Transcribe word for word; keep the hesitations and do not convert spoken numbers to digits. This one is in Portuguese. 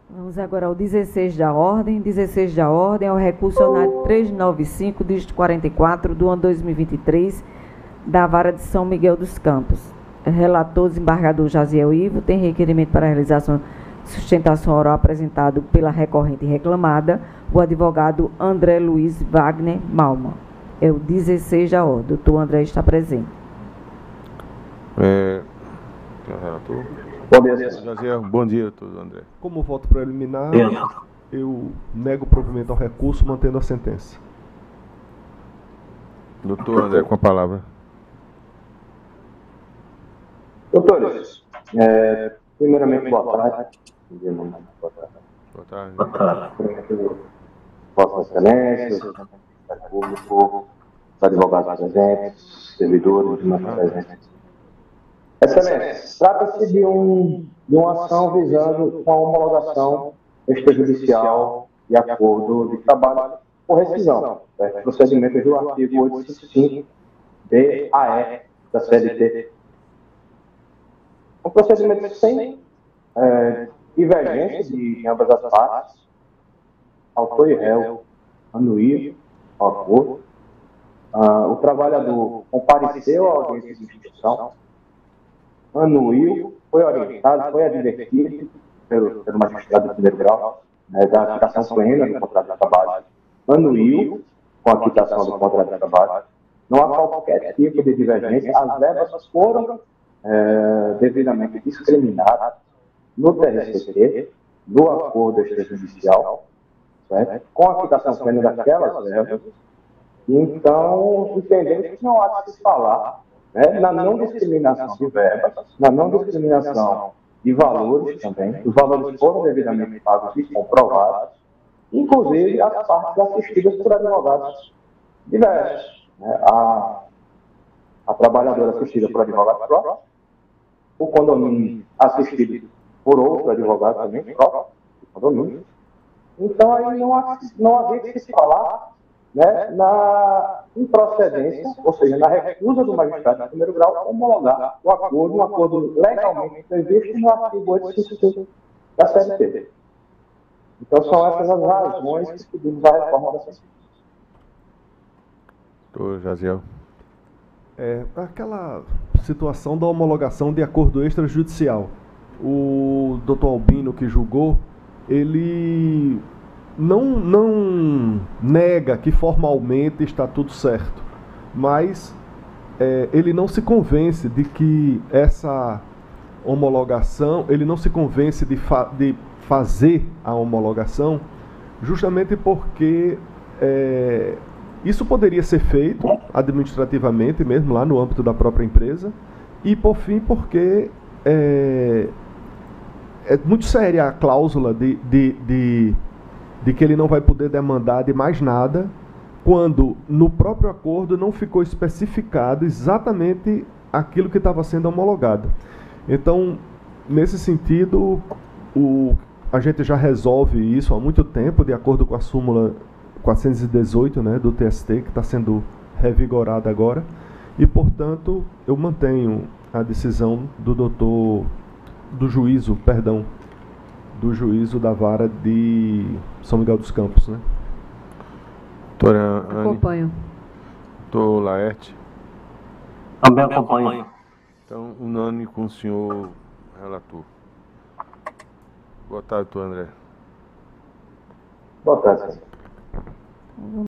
Vamos agora ao dezesseis da ordem. dezesseis da ordem é o recurso ordinário trezentos e noventa e cinco, dígito quarenta e quatro, do ano dois mil e vinte e três, da Vara de São Miguel dos Campos. Relator, desembargador Jaziel Ivo, tem requerimento para a realização de sustentação oral apresentado pela recorrente reclamada, o advogado André Luiz Wagner Malman. É o dezesseis da ordem. Doutor André está presente. É, relator. Bom dia, Jaziel, bom dia a todos, André. Como voto preliminar, eu nego o provimento ao recurso, mantendo a sentença. Doutor André, com a palavra. Doutores, é, primeiramente, boa tarde. Boa tarde. Boa tarde. Boa tarde. Vossa Excelência, o público, os advogados presentes, servidores, mais presentes. Excelência, trata-se de, um, de uma ação visando a homologação extrajudicial de acordo de trabalho por rescisão, certo? Procedimento do artigo oitocentos e cinquenta e cinco B A E da C L T. Um procedimento sem é, divergência de ambas as partes, autor e réu anuíam ao acordo. Ah, o trabalhador compareceu à audiência de instrução, anuiu, foi orientado, foi advertido pelo, pelo magistrado de primeiro grau, né, da quitação plena do contrato de trabalho, anuiu com a quitação do contrato de trabalho, não há qualquer tipo de divergência, as verbas foram é, devidamente discriminadas no T R C T, no acordo extrajudicial, certo? Com a quitação plena daquelas verbas. Então, entendemos que não há de se falar, né, na não discriminação de verbas, na não discriminação de valores também. Os valores foram devidamente pagos e comprovados, inclusive as partes assistidas por advogados diversos. Né? A, a trabalhadora assistida por advogado próprio, o condomínio assistido por outro advogado também próprio, do condomínio. Então, aí não, há, não havia de se falar, né, na improcedência, ou seja, na recusa do magistrado de primeiro grau homologar o acordo, um acordo legalmente previsto no artigo oitocentos e cinquenta e cinco da C L T. Então, são essas as razões que pedimos a reforma da sentença. Doutor Jaziel. É, aquela situação da homologação de acordo extrajudicial. O doutor Albino, que julgou, ele não, não nega que formalmente está tudo certo, mas é, ele não se convence de que essa homologação, ele não se convence de, fa de fazer a homologação, justamente porque é, isso poderia ser feito administrativamente mesmo, lá no âmbito da própria empresa, e por fim porque é, é muito séria a cláusula de, de, de, de que ele não vai poder demandar de mais nada, quando no próprio acordo não ficou especificado exatamente aquilo que estava sendo homologado. Então, nesse sentido, o, a gente já resolve isso há muito tempo, de acordo com a súmula quatrocentos e dezoito, né, do T S T, que está sendo revigorada agora, e, portanto, eu mantenho a decisão do doutor, do juízo, perdão, do juízo da vara de São Miguel dos Campos, né? Doutora Anne. Acompanho. Doutor Laerte. Também acompanho. Então, unânime com o senhor relator. Boa tarde, doutor André. Boa tarde, senhor.